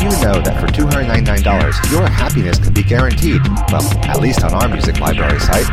you know that for $299, your happiness can be guaranteed? Well, at least on our music library site.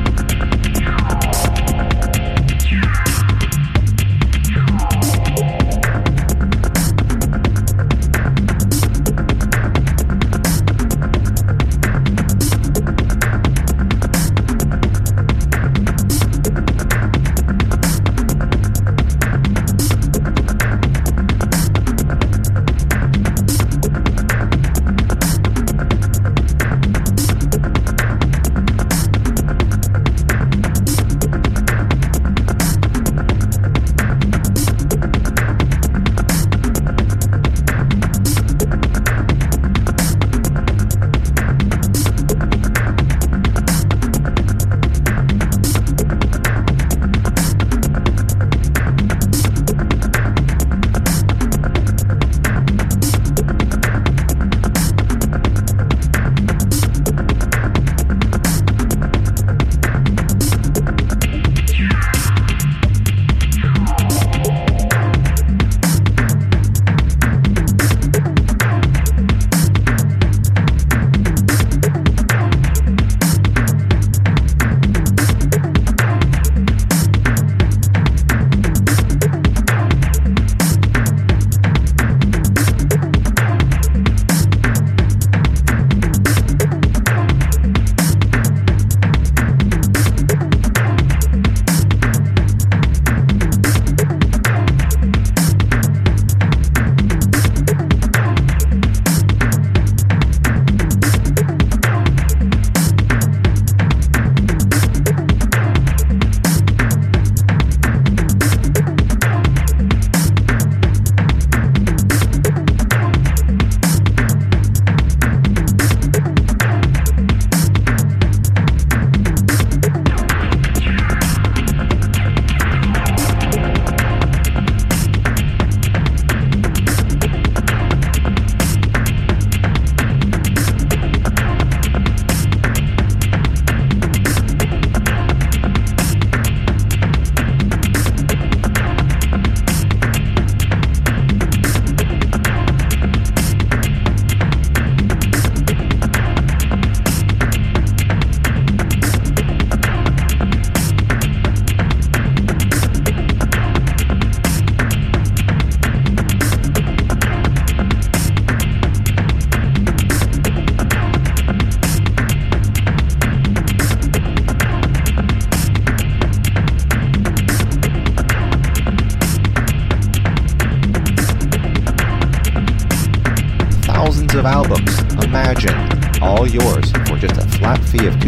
Of albums. Imagine. All yours for just a flat fee of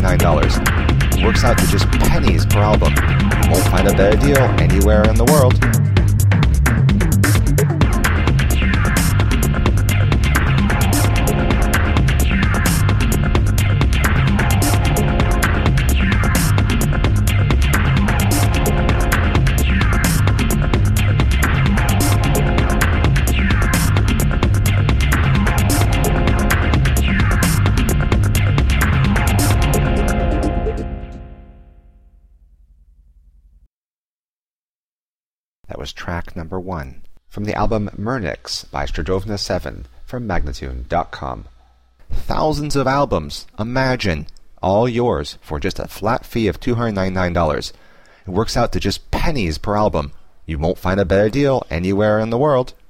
$299. It works out to just pennies per album. You won't find a better deal anywhere in the world. That was track number 1 from the album Murnix by Stradovna 7 from Magnatune.com. Thousands of albums. Imagine. All yours for just a flat fee of $299. It works out to just pennies per album. You won't find a better deal anywhere in the world.